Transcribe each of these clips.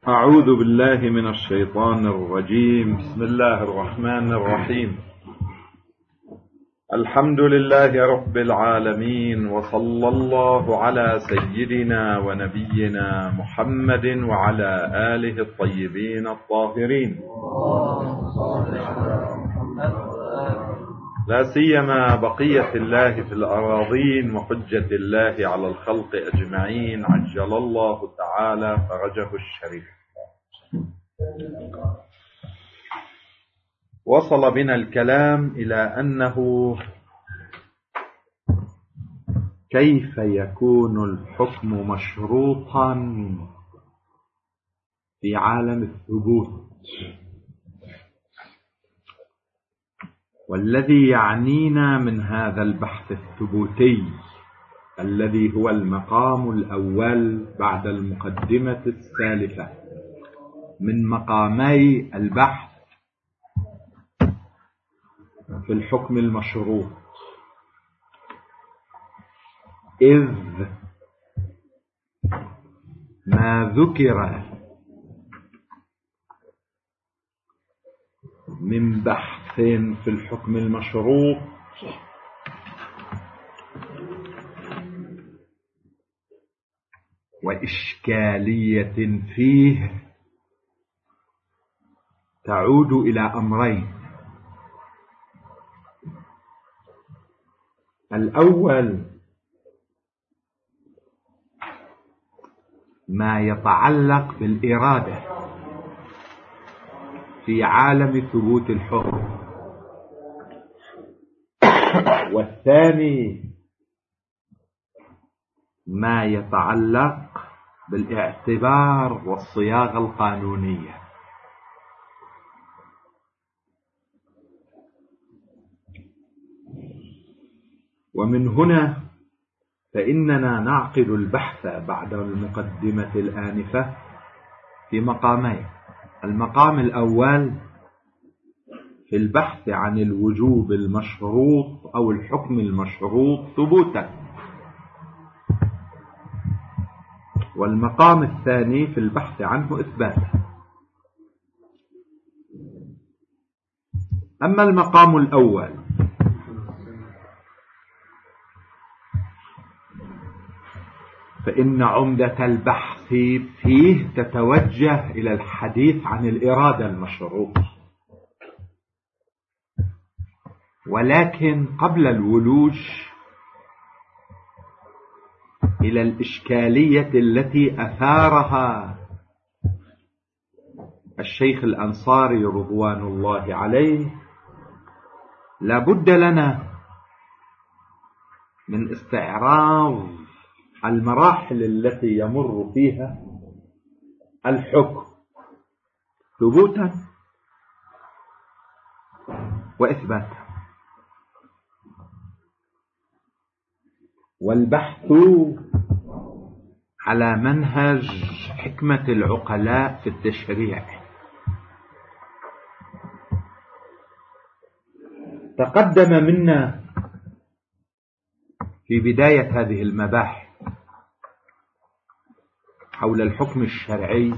أعوذ بالله من الشيطان الرجيم. بسم الله الرحمن الرحيم. الحمد لله رب العالمين، وصلى الله على سيدنا ونبينا محمد وعلى آله الطيبين الطاهرين، لا سيما بقية الله في الأراضين وحجة الله على الخلق أجمعين، عجل الله تعالى فرجه الشريف. وصل بنا الكلام إلى أنه كيف يكون الحكم مشروطا في عالم الثبوت، والذي يعنينا من هذا البحث الثبوتي الذي هو المقام الأول بعد المقدمة السالفة من مقامي البحث في الحكم المشروط، إذ ما ذكر من بحث في الحكم المشروط وإشكالية فيه تعود إلى أمرين. الأول ما يتعلق بالإرادة في عالم ثبوت الحكم، والثاني ما يتعلق بالاعتبار والصياغة القانونية. ومن هنا فإننا نعقد البحث بعد المقدمة الآنفة في مقامين. المقام الأول في البحث عن الوجوب المشروط أو الحكم المشروط ثبوتا، والمقام الثاني في البحث عنه إثباتا. أما المقام الأول فإن عمدة البحث فيه تتوجه إلى الحديث عن الإرادة المشروطة، ولكن قبل الولوج إلى الإشكالية التي أثارها الشيخ الأنصاري رضوان الله عليه، لا بد لنا من استعراض المراحل التي يمر فيها الحكم ثبوتا وإثباتا، والبحث على منهج حكمة العقلاء في التشريع. تقدم منا في بداية هذه المباحث حول الحكم الشرعي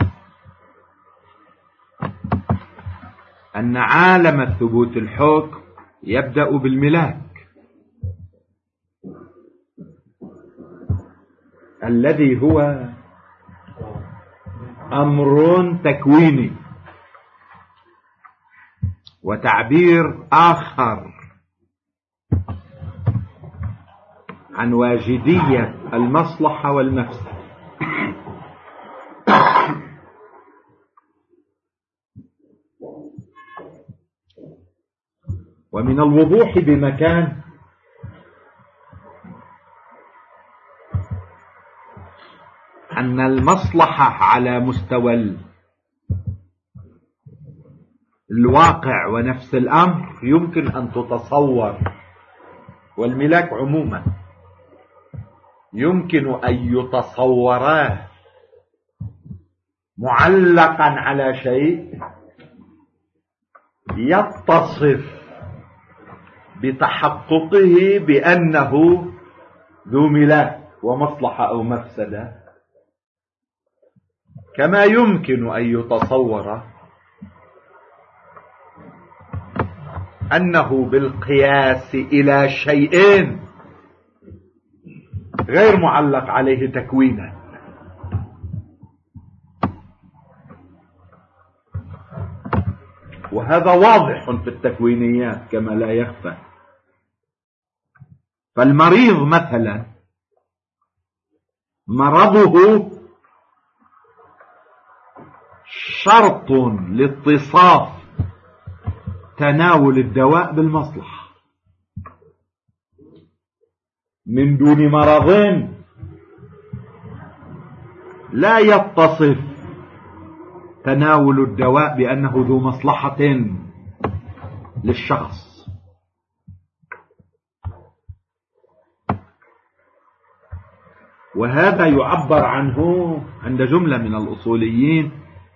أن عالم ثبوت الحكم يبدأ بالملاك الذي هو أمر تكويني، وتعبير آخر عن واجدية المصلحة والمفسدة. ومن الوضوح بمكان أن المصلحة على مستوى الواقع ونفس الأمر يمكن أن تتصور، والملاك عموما يمكن أن يتصوراه معلقا على شيء يتصف بتحققه بأنه ذو ملاك ومصلحة أو مفسدة، كما يمكن أن يتصور أنه بالقياس إلى شيئين غير معلق عليه تكوينا، وهذا واضح في التكوينيات كما لا يخفى. فالمريض مثلا مرضه شرط لاتصاف تناول الدواء بالمصلحة. من دون مرض لا يتصف تناول الدواء بأنه ذو مصلحة للشخص. وهذا يعبر عنه عند جملة من الأصوليين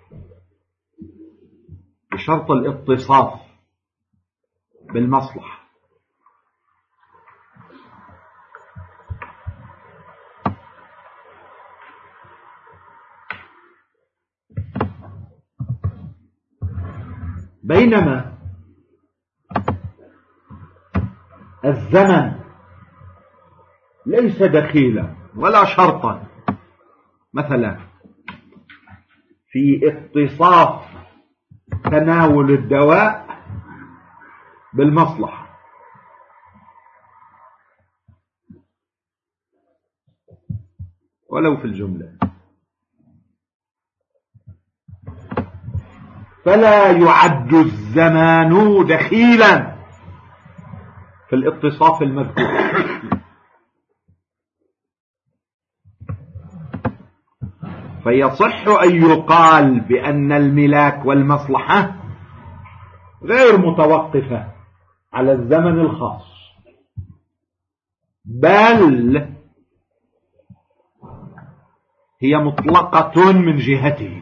بشرط الاتصاف بالمصلحة. بينما الزمن ليس دخيلا ولا شرطا مثلا في اتصاف تناول الدواء بالمصلحة. ولو في الجملة، فلا يعد الزمان دخيلا في الاتصاف المذكور. فيصح أن يقال بأن الملاك والمصلحة غير متوقفة على الزمن الخاص، بل هي مطلقة من جهته.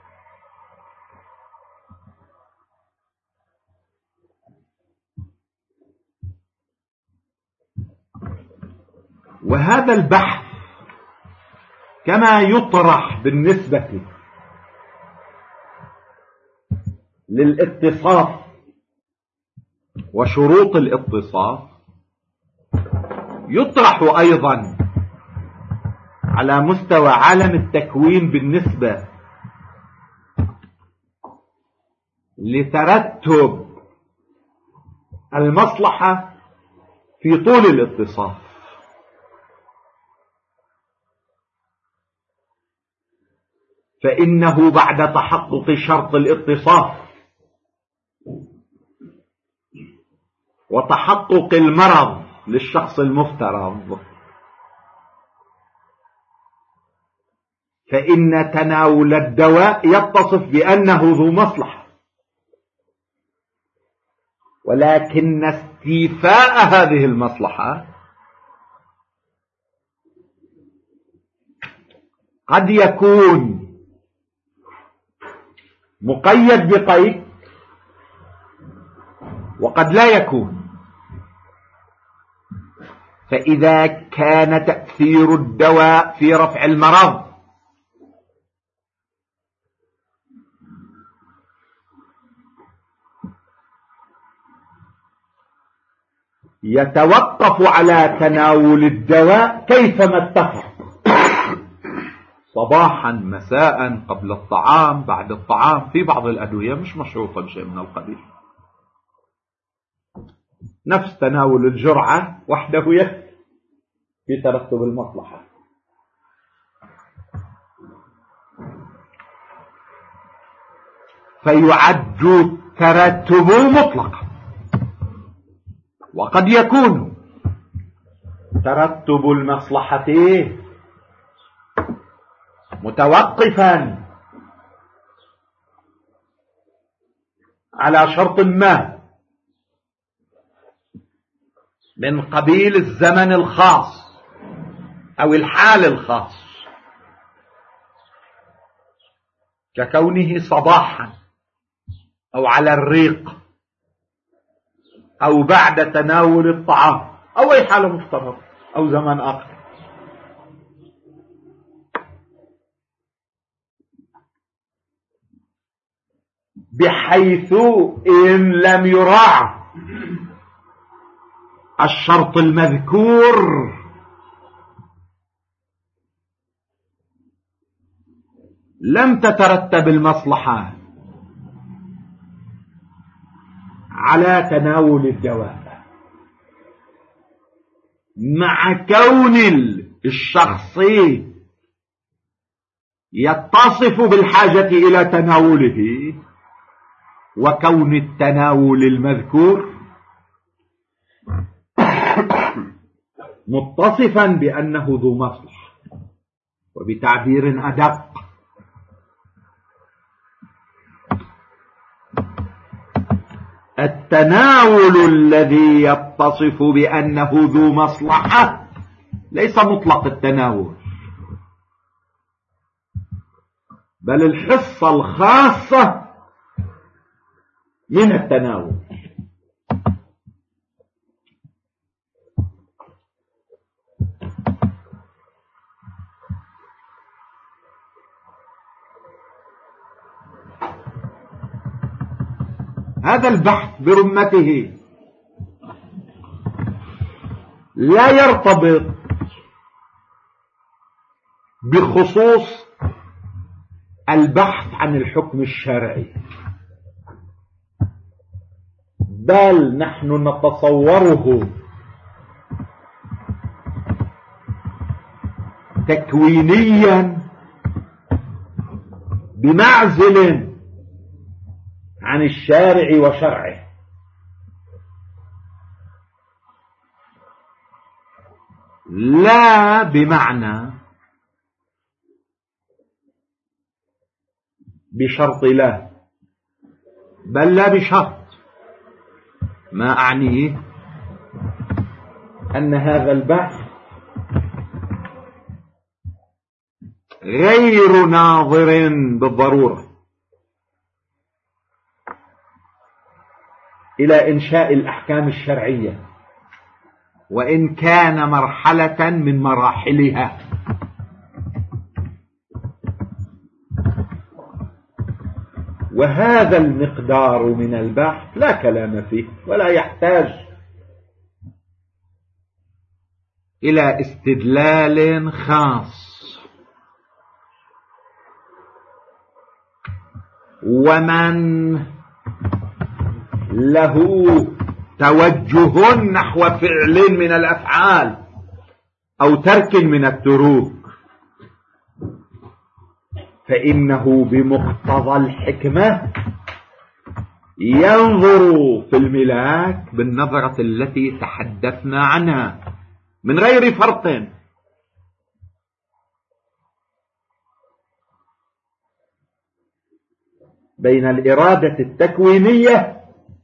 وهذا البحث كما يطرح بالنسبة للاتصاف وشروط الاتصاف يطرح أيضا على مستوى عالم التكوين بالنسبة لترتب المصلحة في طول الاتصاف. فإنه بعد تحقق شرط الاتصاف وتحقق المرض للشخص المفترض، فإن تناول الدواء يتصف بأنه ذو مصلحة، ولكن استيفاء هذه المصلحة قد يكون مقيد بقيد وقد لا يكون. فإذا كان تأثير الدواء في رفع المرض يتوقف على تناول الدواء كيفما اتفق، صباحا مساء قبل الطعام بعد الطعام. في بعض الأدوية مش مشروطة بشيء من القبيل، نفس تناول الجرعة وحده يكفي في ترتب المصلحة. فيعد ترتب مطلقا، وقد يكون ترتب المصلحة متوقفا على شرط ما من قبيل الزمن الخاص أو الحال الخاص، ككونه صباحا أو على الريق أو بعد تناول الطعام أو أي حالة مفترضة أو زمن آخر. بحيث إن لم يراعى الشرط المذكور لم تترتب المصلحة على تناول الدواء، مع كون الشخص يتصف بالحاجة إلى تناوله، وكون التناول المذكور متصفا بأنه ذو مصلحة. وبتعبير أدق، التناول الذي يتصف بأنه ذو مصلحة ليس مطلق التناول، بل الحصة الخاصة من التناول. هذا البحث برمته لا يرتبط بخصوص البحث عن الحكم الشرعي، بل نحن نتصوره تكوينيا بمعزل عن الشارع وشرعه. لا بمعنى بشرط لا، بل لا بشرط. ما أعنيه أن هذا البحث غير ناظر بالضرورة إلى إنشاء الأحكام الشرعية، وإن كان مرحلة من مراحلها. وهذا المقدار من البحث لا كلام فيه، ولا يحتاج إلى استدلال خاص. ومن له توجه نحو فعل من الأفعال أو ترك من التروك فإنه بمقتضى الحكمة ينظر في الملاك بالنظرة التي تحدثنا عنها من غير فرق بين الإرادة التكوينية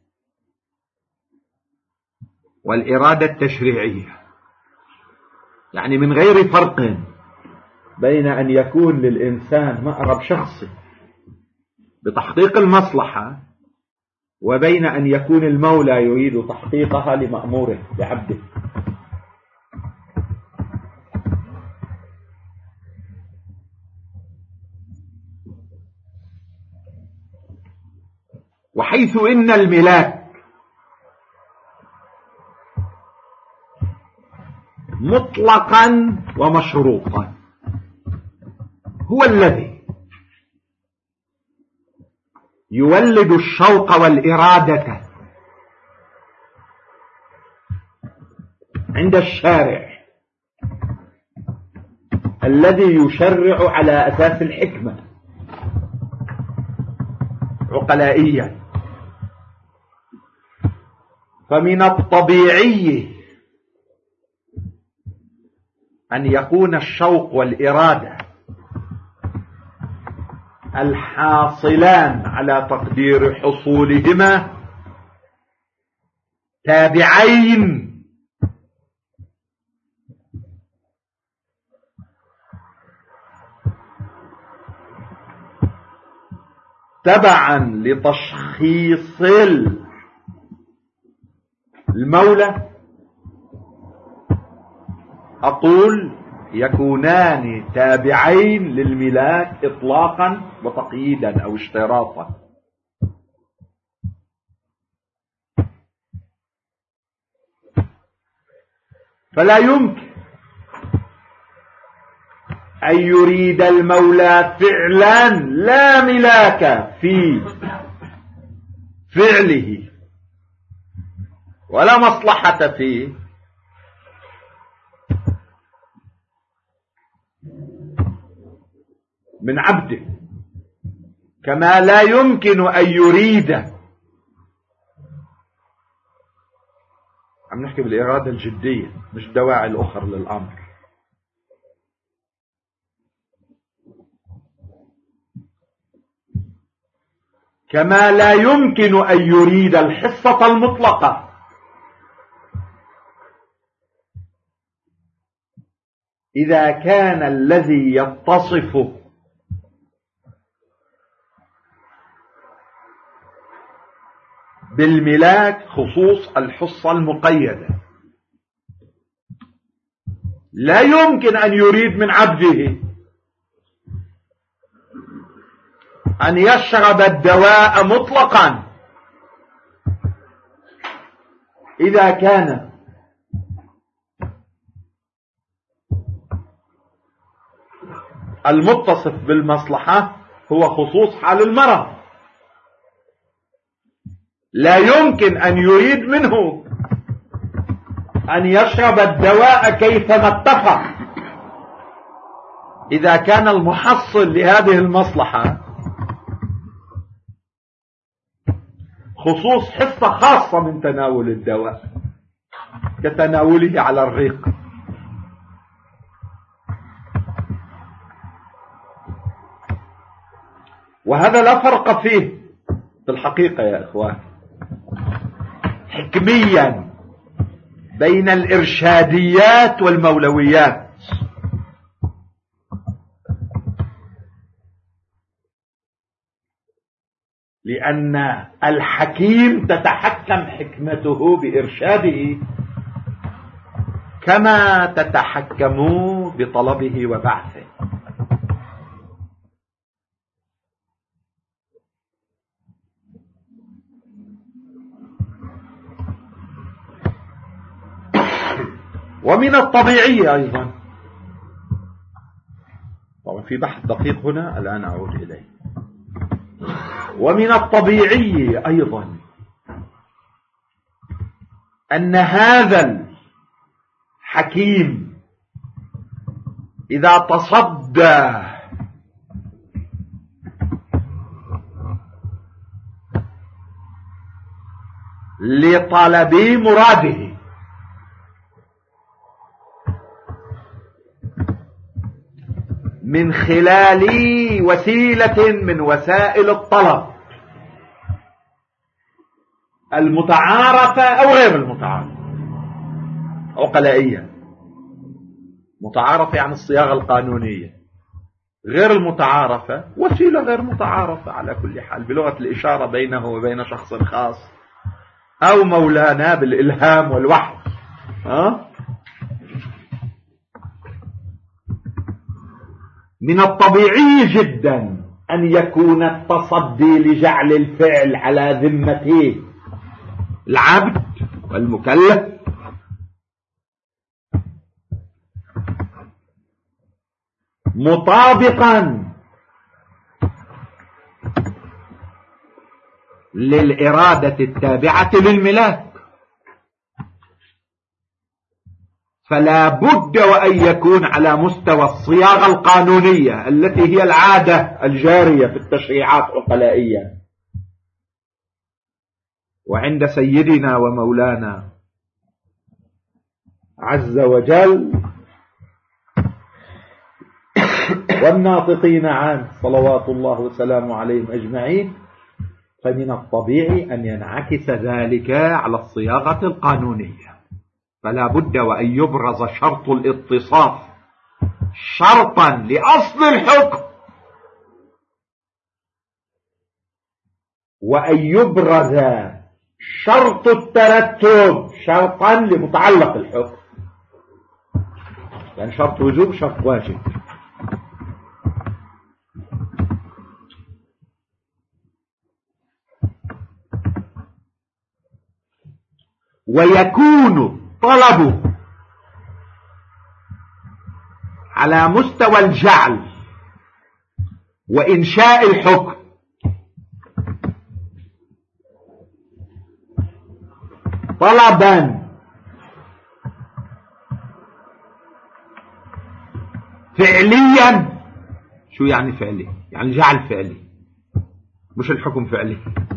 والإرادة التشريعية، يعني من غير فرق بين أن يكون للإنسان مأرب شخصي بتحقيق المصلحة وبين أن يكون المولى يريد تحقيقها لمأموره لعبده. وحيث إن الملاك مطلقا ومشروطا هو الذي يولد الشوق والإرادة عند الشارع الذي يشرع على أساس الحكمة عقلائيا. فمن الطبيعي أن يكون الشوق والإرادة الحاصلان على تقدير حصولهما تابعين تبعا لتشخيص المولى. أقول يكونان تابعين للملاك إطلاقا وتقييدا أو اشتراطا. فلا يمكن أن يريد المولى فعلا لا ملاك في فعله ولا مصلحة فيه من عبده، كما لا يمكن أن يريد. عم نحكي بالإرادة الجدية مش دواعي الأخر للأمر. كما لا يمكن أن يريد الحصة المطلقة إذا كان الذي يتصف بالملاك خصوص الحصة المقيدة. لا يمكن أن يريد من عبده أن يشرب الدواء مطلقا إذا كان المتصف بالمصلحة هو خصوص حال المرض. لا يمكن أن يريد منه أن يشرب الدواء كيفما اتفق إذا كان المحصل لهذه المصلحة خصوص حصة خاصة من تناول الدواء كتناوله على الريق. وهذا لا فرق فيه في الحقيقة يا إخوان حكميا بين الإرشاديات والمولويات. لأن الحكيم تتحكم حكمته بإرشاده كما تتحكم بطلبه وبعثه. ومن الطبيعي أيضا، طبعا في بحث دقيق هنا الآن أعود إليه، ومن الطبيعي أيضا أن هذا الحكيم إذا تصدى لطلب مراده من خلال وسيلة من وسائل الطلب المتعارفة أو غير المتعارفة، عقلائية. متعارفة عن الصياغة القانونية، غير المتعارفة وسيلة غير متعارفة على كل حال بلغة الإشارة بينه وبين شخص خاص أو مولانا بالإلهام والوحي. من الطبيعي جدا أن يكون التصدي لجعل الفعل على ذمة العبد والمكلف مطابقا للإرادة التابعة للملاك. فلا بد وأن يكون على مستوى الصياغة القانونية التي هي العادة الجارية في التشريعات عقلائية. وعند سيدنا ومولانا عز وجل والناطقين عنه صلوات الله وسلامه عليهم أجمعين، فمن الطبيعي أن ينعكس ذلك على الصياغة القانونية. فلا بد وأن يبرز شرط الاتصاف شرطا لأصل الحكم، وأن يبرز شرط الترتب شرطا لمتعلق الحكم. يعني شرط وجوب شرط واجب. ويكون طلبه على مستوى الجعل وإنشاء الحكم طلبا فعليا. شو يعني فعلي؟ يعني جعل فعلي، مش الحكم فعلي.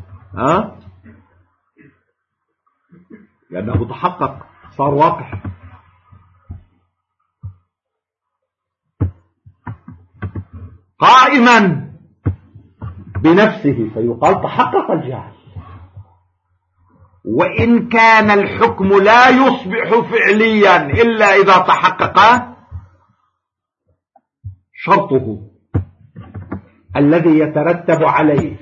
لأنه تحقق، صار واقع. قائما بنفسه فيقال تحقق الجعل، وإن كان الحكم لا يصبح فعليا إلا إذا تحقق شرطه الذي يترتب عليه.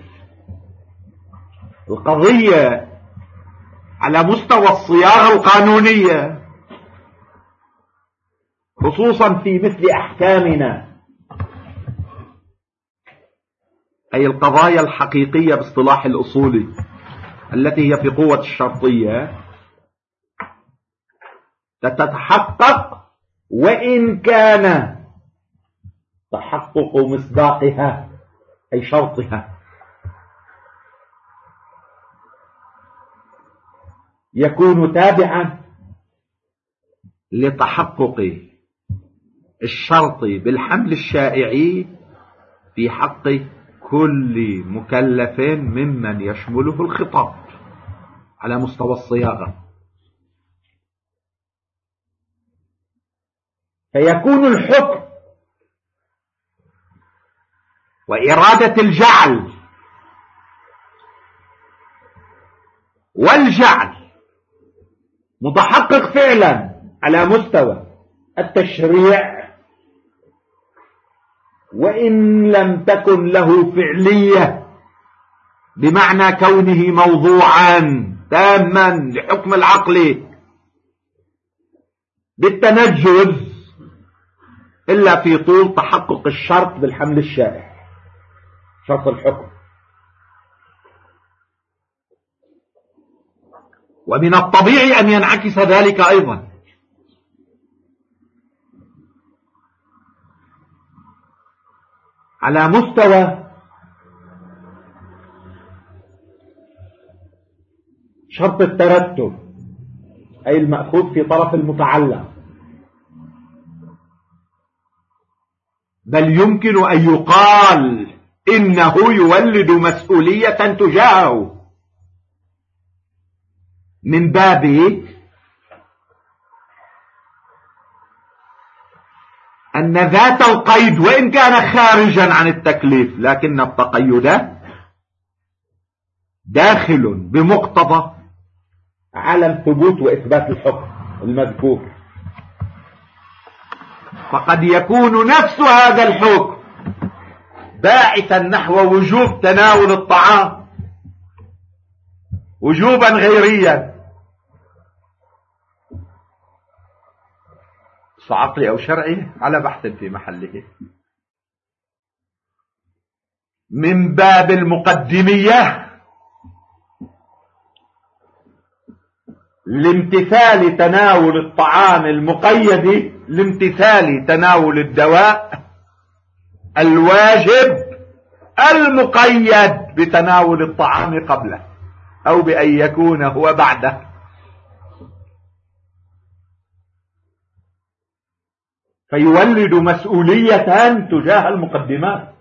القضية على مستوى الصياغة القانونية، خصوصا في مثل أحكامنا، أي القضايا الحقيقية باصطلاح الأصولي التي هي في قوة الشرطية، تتحقق وإن كان تحقق مصداقها أي شرطها يكون تابعا لتحقق الشرط بالحمل الشائعي في حق كل مكلف ممن يشمله الخطاب على مستوى الصياغة. فيكون الحكم وإرادة الجعل والجعل متحقق فعلا على مستوى التشريع، وإن لم تكن له فعلية بمعنى كونه موضوعا تاما لحكم العقل بالتنجز، إلا في طول تحقق الشرط بالحمل الشائع، شرط الحكم. ومن الطبيعي أن ينعكس ذلك أيضا على مستوى شرط الترتب، أي المأخوذ في طرف المتعلق. بل يمكن أن يقال إنه يولد مسؤولية تجاهه من باب أن ذات القيد وإن كان خارجا عن التكليف، لكن التقيد داخل بمقتضى علم ثبوت وإثبات الحكم المذكور. فقد يكون نفس هذا الحكم باعثا نحو وجوب تناول الطعام وجوبا غيريا، عقلي أو شرعي على بحث في محله، من باب المقدمية لامتثال تناول الطعام المقيد لامتثال تناول الدواء الواجب المقيد بتناول الطعام قبله أو بأن يكون هو بعده. فيولد مسؤولية تجاه المقدمات.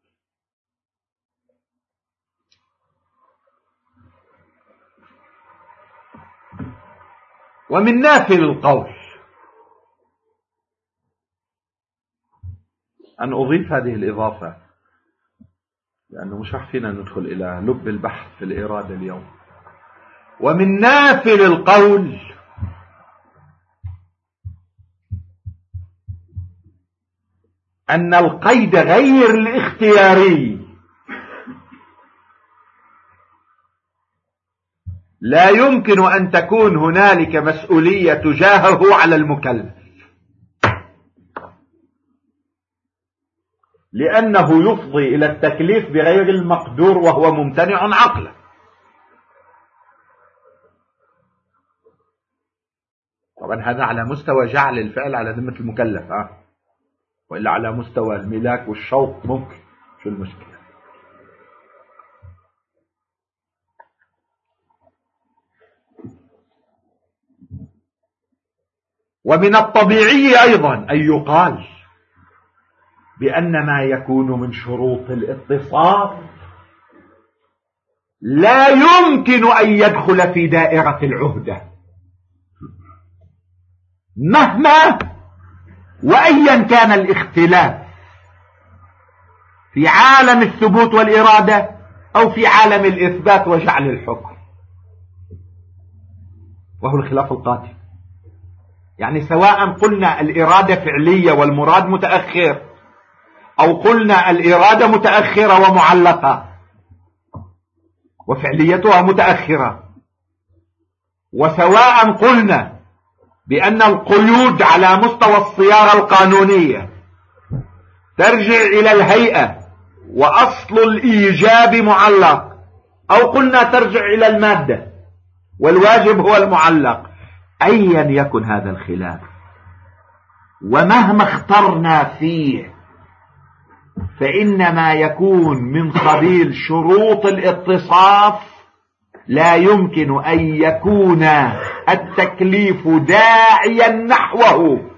ومن نافل القول أن أضيف هذه الإضافة، لأنه مش راح فينا ندخل إلى لب البحث في الإرادة اليوم. ومن نافل القول أن القيد غير الاختياري لا يمكن أن تكون هنالك مسؤولية تجاهه على المكلف، لأنه يفضي إلى التكليف بغير المقدور وهو ممتنع عقلا. طبعا هذا على مستوى جعل الفعل على ذمة المكلف. وإلا على مستوى الملاك والشوط ممكن، شو المشكلة؟ ومن الطبيعي أيضا أن يقال بأن ما يكون من شروط الاتصاف لا يمكن أن يدخل في دائرة العهدة مهما وأيا كان الاختلاف في عالم الثبوت والإرادة أو في عالم الإثبات وجعل الحكم، وهو الخلاف القاتل. يعني سواء قلنا الإرادة فعلية والمراد متأخر، أو قلنا الإرادة متأخرة ومعلقة وفعليتها متأخرة، وسواء قلنا بأن القيود على مستوى الصياغة القانونية ترجع إلى الهيئة وأصل الإيجاب معلق، أو قلنا ترجع إلى المادة والواجب هو المعلق، أيا يكن هذا الخلاف ومهما اخترنا فيه فإن ما يكون من قبيل شروط الاتصاف لا يمكن أن يكون التكليف داعيا نحوه،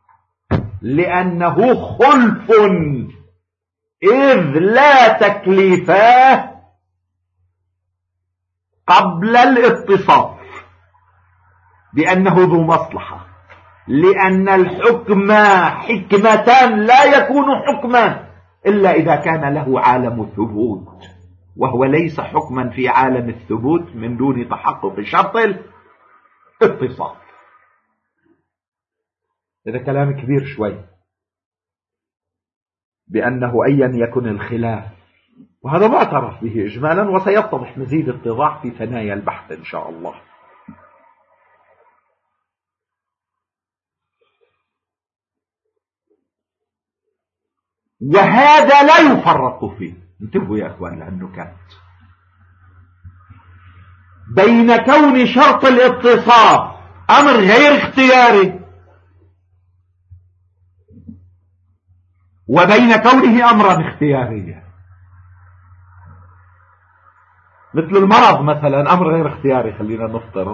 لأنه خلف، إذ لا تكليف قبل الاتصاف بأنه ذو مصلحة، لأن الحكم حكمتان لا يكون حكما إلا إذا كان له عالم الثبوت، وهو ليس حكما في عالم الثبوت من دون تحقق شرط الاتصاف. هذا كلام كبير شوي بأنه أيا يكن الخلاف، وهذا معترف به إجمالا، وسيتضح مزيد اتضاح في ثنايا البحث إن شاء الله. وهذا لا يفرق فيه، انتبهوا يا أخوان للنكات، بين كون شرط الاتصاف أمر غير اختياري وبين كونه أمرا اختياريا. مثل المرض مثلا أمر غير اختياري، خلينا نفترض،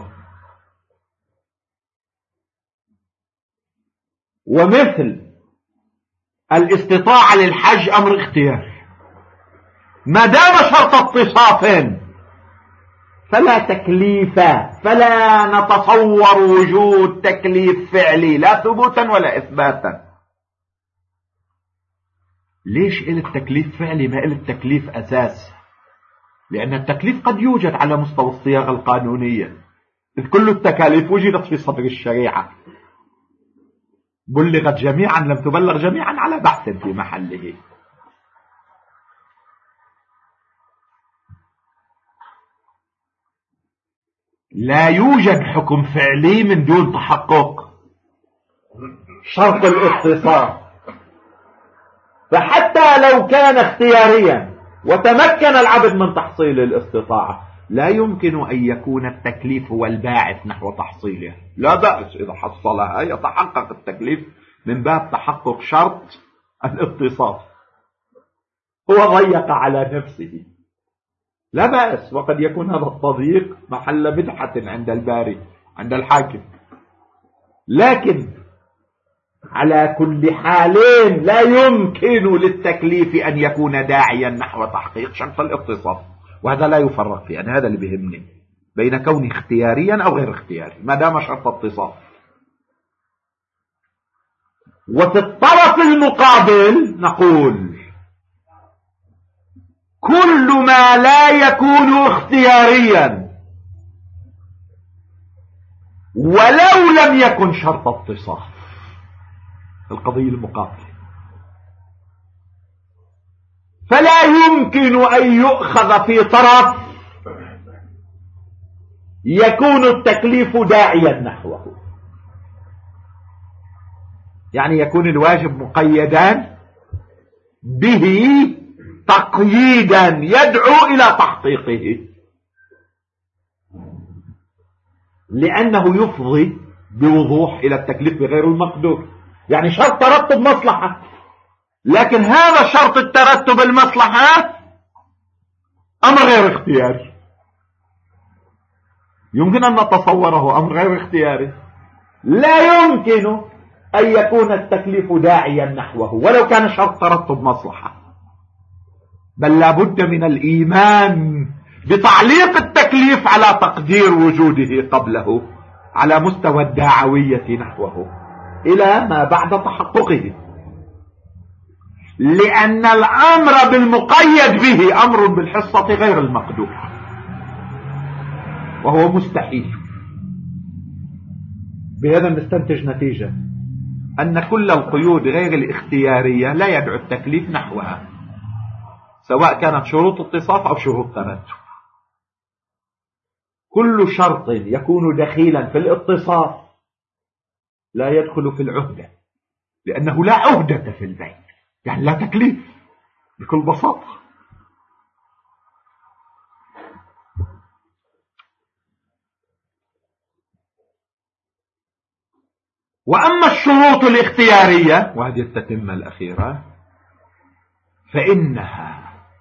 ومثل الاستطاعة للحج أمر اختياري. ما دام شرط اتصاف فلا تكليف، فلا نتصور وجود تكليف فعلي لا ثبوتا ولا إثباتا. ليش إلى التكليف فعلي ما إلى التكليف أساس؟ لأن التكليف قد يوجد على مستوى الصياغة القانونية، إذ كل التكاليف وجدت في صدر الشريعة، بلغت جميعا لم تبلغ جميعا على بحث في محله. لا يوجد حكم فعلي من دون تحقق شرط الاتصاف، فحتى لو كان اختياريا وتمكن العبد من تحصيل الاستطاعة لا يمكن أن يكون التكليف هو الباعث نحو تحصيلها. لا بأس إذا حصلها يتحقق التكليف من باب تحقق شرط الاتصاف، هو ضيق على نفسه، لا بأس، وقد يكون هذا التضييق محل مدحة عند الباري عند الحاكم، لكن على كل حال لا يمكن للتكليف أن يكون داعيا نحو تحقيق شرط الاتصاف، وهذا لا يفرق فيه. أنا هذا اللي بيهمني بين كونه اختياريا أو غير اختياري ما دام شرط اتصاف. وفي الطرف المقابل نقول كل ما لا يكون اختياريا ولو لم يكن شرط اتصاف، القضية المقابلة، فلا يمكن أن يؤخذ في طرف يكون التكليف داعيا نحوه، يعني يكون الواجب مقيدا به تقييدا يدعو إلى تحقيقه، لأنه يفضي بوضوح إلى التكليف بغير المقدور. يعني شرط ترتب مصلحة لكن هذا شرط الترتب المصلحة أمر غير اختياري، يمكن أن نتصوره أمر غير اختياري. لا يمكن أن يكون التكليف داعيا نحوه ولو كان شرط ترتب مصلحة، بل لا بد من الإيمان بتعليق التكليف على تقدير وجوده قبله على مستوى الداعوية نحوه إلى ما بعد تحققه، لأن الأمر بالمقيد به أمر بالحصة غير المقدور، وهو مستحيل. بهذا نستنتج نتيجة أن كل القيود غير الاختيارية لا يدعو التكليف نحوها، سواء كانت شروط اتصاف أو شروط ترتب. كل شرط يكون دخيلا في الاتصاف لا يدخل في العهدة، لأنه لا عهدة في البيت، يعني لا تكليف بكل بساطة. وأما الشروط الاختيارية، وهذه التتمة الأخيرة، فإنها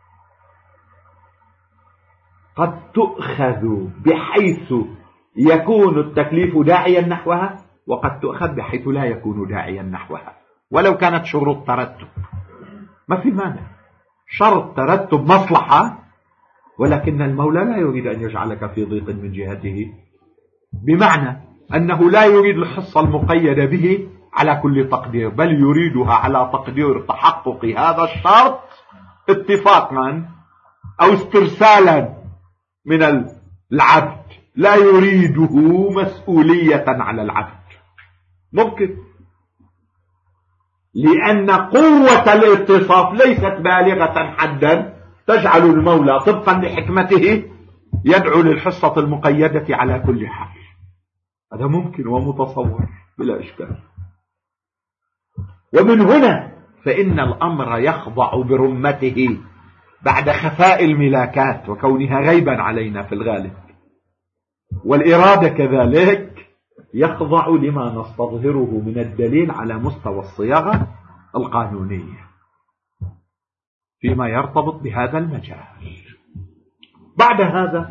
قد تؤخذ بحيث يكون التكليف داعيا نحوها، وقد تؤخذ بحيث لا يكون داعيا نحوها ولو كانت شروط ترتب. ما في مانع، شرط ترتب مصلحة، ولكن المولى لا يريد أن يجعلك في ضيق من جهته، بمعنى أنه لا يريد الحصة المقيدة به على كل تقدير، بل يريدها على تقدير تحقق هذا الشرط اتفاقا أو استرسالا من العبد، لا يريده مسؤولية على العبد. ممكن، لأن قوة الاتصاف ليست بالغة حدا تجعل المولى طبقا لحكمته يدعو للحصة المقيدة على كل حال. هذا ممكن ومتصور بلا إشكال. ومن هنا فإن الأمر يخضع برمته بعد خفاء الملاكات وكونها غيبا علينا في الغالب، والإرادة كذلك يخضع لما نستظهره من الدليل على مستوى الصياغة القانونية فيما يرتبط بهذا المجال. بعد هذا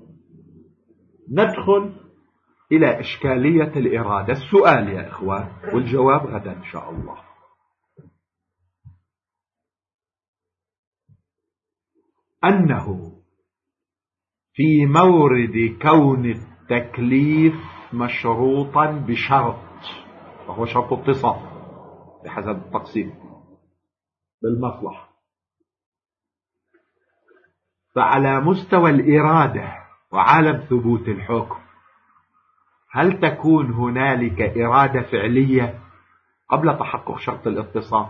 ندخل إلى إشكالية الإرادة. السؤال يا إخوان والجواب غدا إن شاء الله. أنه في مورد كون التكليف مشروطا بشرط، وهو شرط اتصاف بحسب التقسيم بالمصلحة، فعلى مستوى الإرادة وعالم ثبوت الحكم هل تكون هنالك إرادة فعلية قبل تحقق شرط الاتصاف،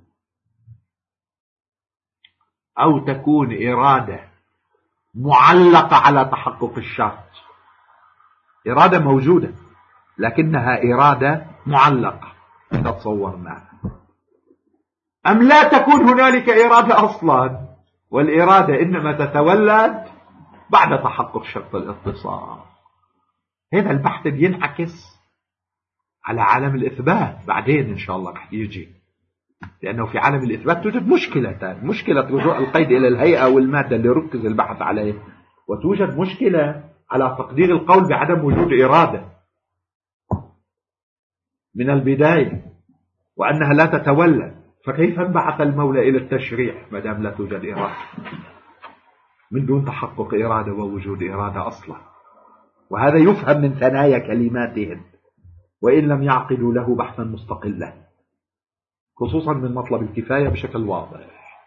أو تكون إرادة معلقة على تحقق الشرط؟ إرادة موجودة لكنها إرادة معلقة إذا تصورناها، أم لا تكون هنالك إرادة أصلا، والإرادة إنما تتولد بعد تحقق شرط الاتصاف. هذا البحث بينعكس على عالم الإثبات بعدين إن شاء الله رح يجي، لأنه في عالم الإثبات توجد مشكلتان: مشكلة رجوع القيد إلى الهيئة والمادة اللي ركز البحث عليه، وتوجد مشكلة على تقدير القول بعدم وجود إرادة من البداية وأنها لا تتولد. فكيف انبعث المولى إلى التشريع ما دام لا توجد إرادة من دون تحقق إرادة ووجود إرادة أصلا؟ وهذا يفهم من ثنايا كلماتهم وإن لم يعقدوا له بحثا مستقلا، خصوصا من مطلب الكفاية بشكل واضح.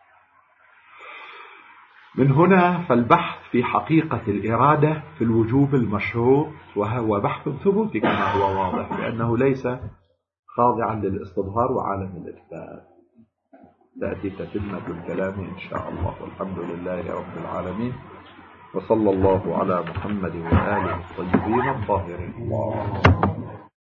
من هنا فالبحث في حقيقة الإرادة في الوجوب المشروط، وهو بحث ثبوتي كما هو واضح، لأنه ليس خاضعا للاستظهار وعالم الإثبات. تأتي تتمة الكلام إن شاء الله، والحمد لله رب العالمين، وصلى الله على محمد وآله الطيبين الطاهرين.